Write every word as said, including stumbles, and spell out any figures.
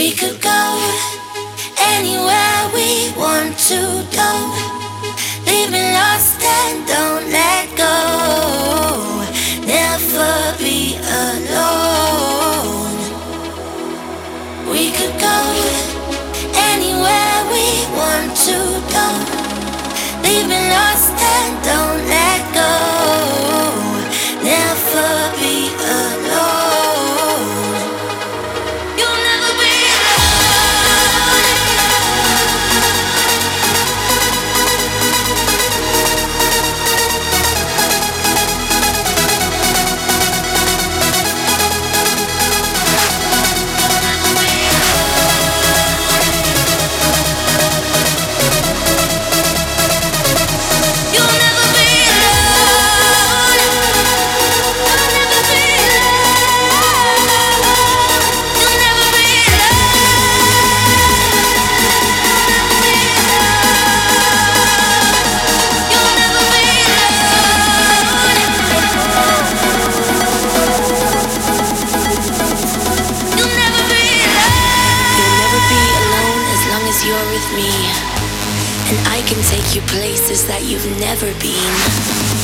We could go anywhere we want to go. Leave me lost and don't let go. Never be alone. We could go anywhere we want to go. Leave me lost and don't let go. Never be alone. You'll never be alone. You'll never be alone. You'll never be alone. You'll never be alone. You'll never be alone. You'll never be alone. You'll never be alone as long as you're with me. And I can take you places that you've never been.